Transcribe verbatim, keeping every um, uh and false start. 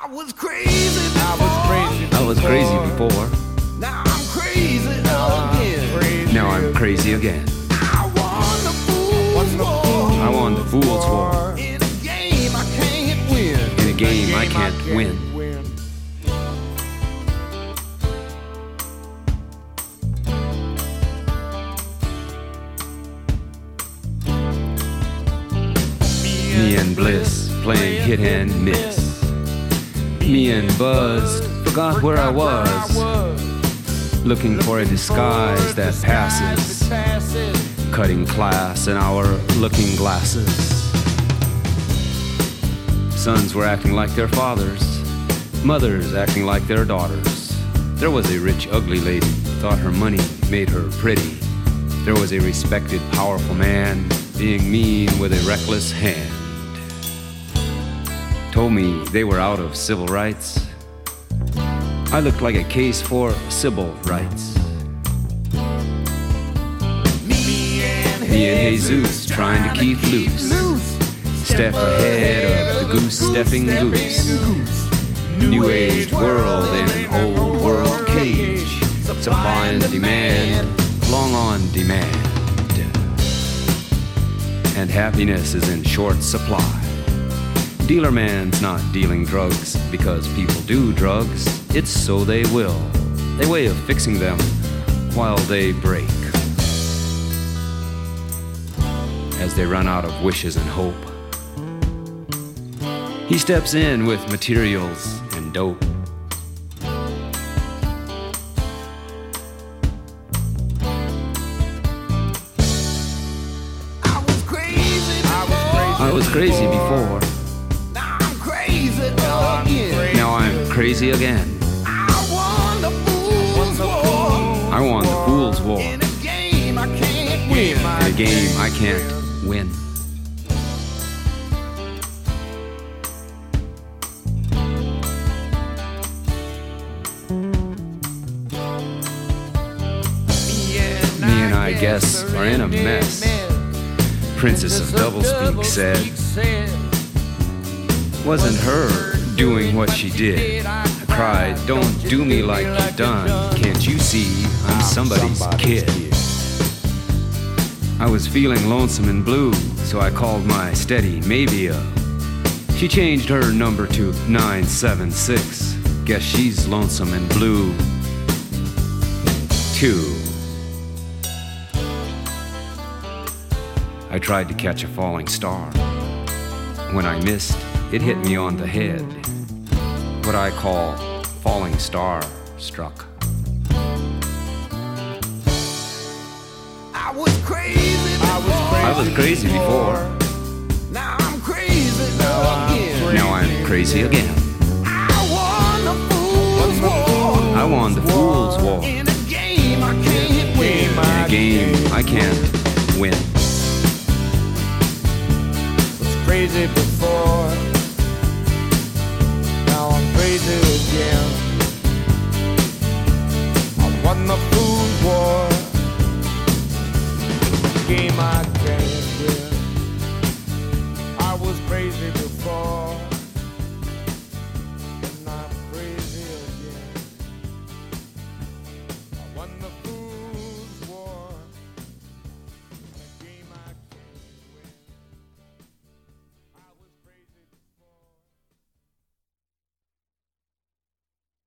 was crazy before. I was crazy before. Now I'm crazy again. Now I'm crazy again. I won the fool's war. I won the fool's war. In a game I can't win. In a game I can't win. Me and Bliss playing hit and miss. Me and Buzz forgot where I was, looking for a disguise that passes, cutting class in our looking glasses. Sons were acting like their fathers, mothers acting like their daughters. There was a rich, ugly lady, thought her money made her pretty. There was a respected, powerful man being mean with a reckless hand. Told me they were out of civil rights. I looked like a case for civil rights. Me and Me and Jesus trying to keep loose. Step ahead of the goose stepping goose. New age world in old world cage. Supply and demand, long on demand. And happiness is in short supply. Dealer man's not dealing drugs because people do drugs. It's so they will. A way of fixing them while they break. As they run out of wishes and hope. He steps in with materials and dope. I was crazy before. I was crazy before. Now I'm crazy again. Now I'm crazy again. I won the fool's war. I won the fool's war. In a game I can't win. In a game I can't win. Me and I guess are in a mess. Princess of Doublespeak said, wasn't her doing what she did. I cried, don't do me like you done. Can't you see I'm somebody's kid? I was feeling lonesome and blue, so I called my steady Mavia. She changed her number to nine seven six. Guess she's lonesome and blue too. I tried to catch a falling star. When I missed, it hit me on the head. What I call falling star struck. I was crazy before. I was crazy before. Now I'm crazy again. Now I'm crazy again. I won the fool's war. I won the fool's war. In a game I can't win. In a game I can't win. Crazy before, now I'm crazy again. I won the food war, game I